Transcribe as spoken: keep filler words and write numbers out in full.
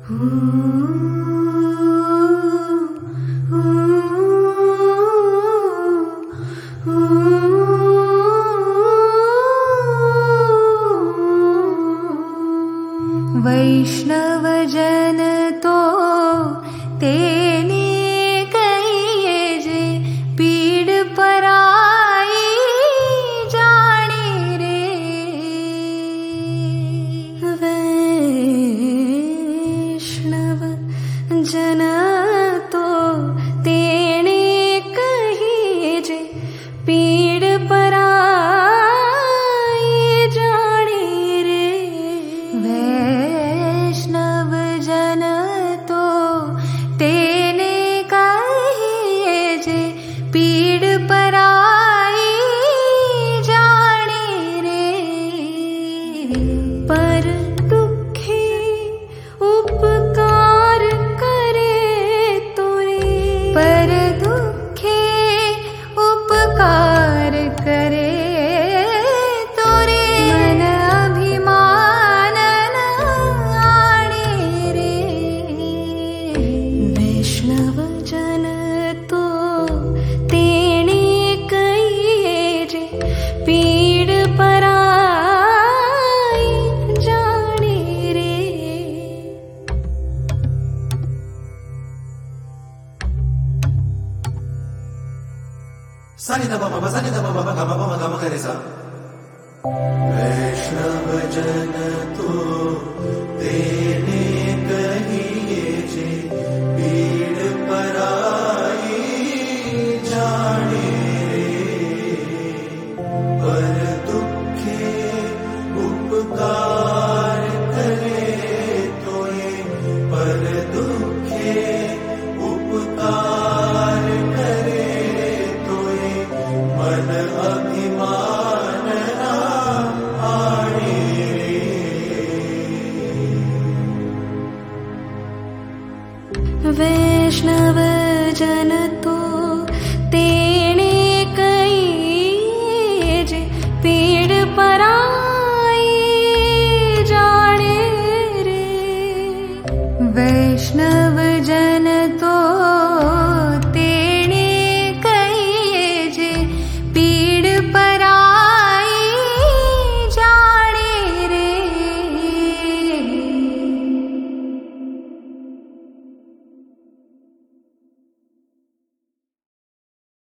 वैष्णव जन तो तेने कहिए जे पीड़ पराई जाने रे। वैष्णव जन तो तेने कहिए जे पीड़ पराई जाने रे। वैष्णव जन तो तेने कहिए जे पीड़ पराई जाने रे। पर दुखी उपकार करे तोरे, पर दुखी उपकार करे तोरे। मन अभिमान न आणे रे। वैष्णव जन तो तेने कहिए जे पीड़ पराई जाने रे। Sani da ba ba sani da ba ba ga ba ba ga ma kare sa. वैष्णव जन तो तेने कहिए जे पीड़ पराई जाने रे। पर दुखे उपकार करे तोए, पर दुखे उपकार करे तोए। मन अभिमान ना आणे रे। वैष्णव जन तो तेने कहिए जे पीड़ पराई जाने रे। वैष्णव